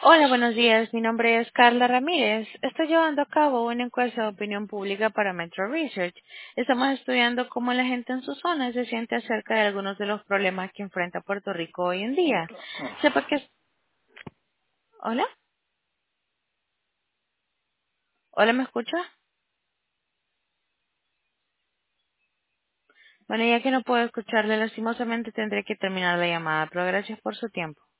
Hola, buenos días. Mi nombre es Carla Ramírez. Estoy llevando a cabo una encuesta de opinión pública para Metro Research. Estamos estudiando cómo la gente en su zona se siente acerca de algunos de los problemas que enfrenta Puerto Rico hoy en día. Sepa que... Hola, hola, ¿me escucha? Bueno, ya que no puedo escucharle, lastimosamente tendré que terminar la llamada, pero gracias por su tiempo.